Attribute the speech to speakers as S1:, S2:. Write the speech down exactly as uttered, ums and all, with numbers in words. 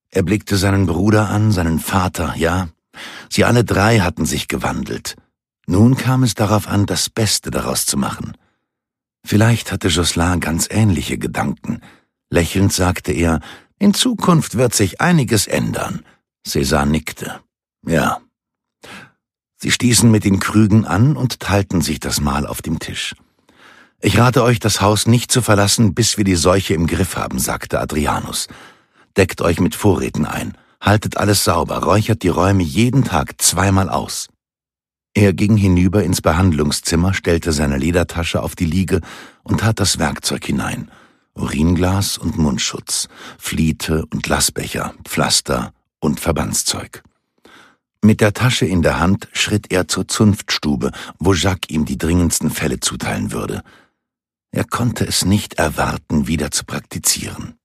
S1: Er blickte seinen Bruder an, seinen Vater, ja. Sie alle drei hatten sich gewandelt. Nun kam es darauf an, das Beste daraus zu machen. Vielleicht hatte Josselin ganz ähnliche Gedanken. Lächelnd sagte er, in Zukunft wird sich einiges ändern. César nickte. Ja. Sie stießen mit den Krügen an und teilten sich das Mahl auf dem Tisch. »Ich rate euch, das Haus nicht zu verlassen, bis wir die Seuche im Griff haben«, sagte Adrianus. »Deckt euch mit Vorräten ein, haltet alles sauber, räuchert die Räume jeden Tag zweimal aus.« Er ging hinüber ins Behandlungszimmer, stellte seine Ledertasche auf die Liege und tat das Werkzeug hinein. Uringlas und Mundschutz, Fliete und Lassbecher, Pflaster und Verbandszeug. Mit der Tasche in der Hand schritt er zur Zunftstube, wo Jacques ihm die dringendsten Fälle zuteilen würde. Er konnte es nicht erwarten, wieder zu praktizieren.